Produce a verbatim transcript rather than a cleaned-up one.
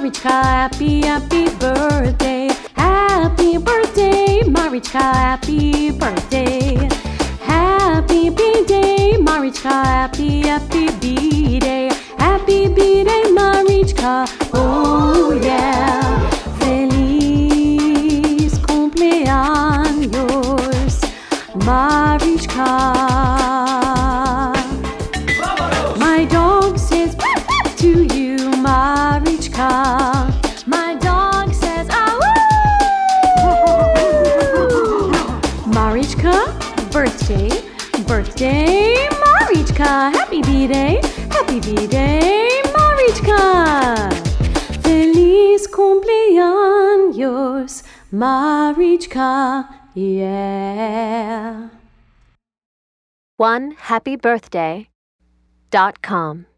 Marichka, happy, happy birthday. Happy birthday, Marichka, happy birthday. Happy B-Day, Marichka, happy, happy B-Day. Happy B-Day, Marichka, oh yeah. Feliz cumpleaños, Marichka. My dog says to you, Marichka. My dog says, ah woo! Marichka, birthday, birthday, Marichka. Happy B-Day, happy B-Day, Marichka. Feliz cumpleaños, Marichka, yeah. one happy birthday dot com